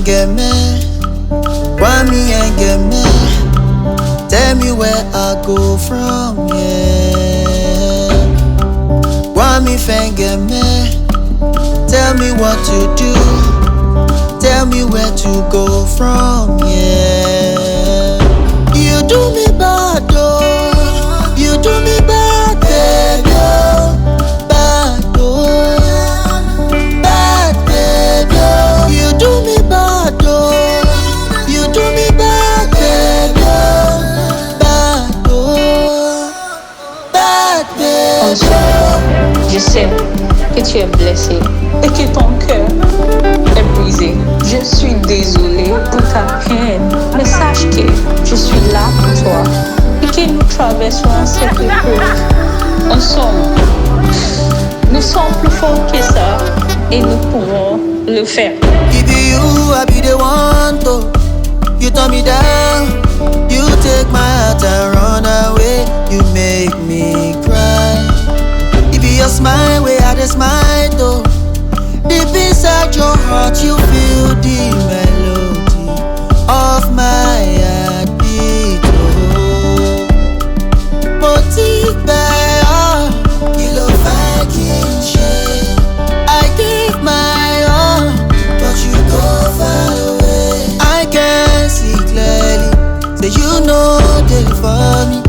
get me. Why me and get me? Tell me where I go from, yeah. Why me fan get me? Tell me what to do. Tell me where to go from, yeah. You do me bad, oh. You do me bad, baby, oh. Bad, oh. Bad, baby, oh. You do me bad, oh. You do me bad, baby, oh. Bad, oh. Bad, baby. Je sais que tu es blessé et que ton cœur est brisé. Je suis désolée pour ta peine, mais sache que je suis là pour toi et que nous traversons cette épreuve ensemble. Nous sommes plus forts que ça et nous pourrons le faire. If you, I be the one to. You turn me down. You take my heart and run away. You make me cry. It be your smile where I just smile though. Deep inside your heart you feel the melody of my heartbeat. Mo ti bẹ̀ ọ́, kí ló fẹ́ kí n ṣe? I gave my all, but you go far away. I can see clearly, say you know they for me.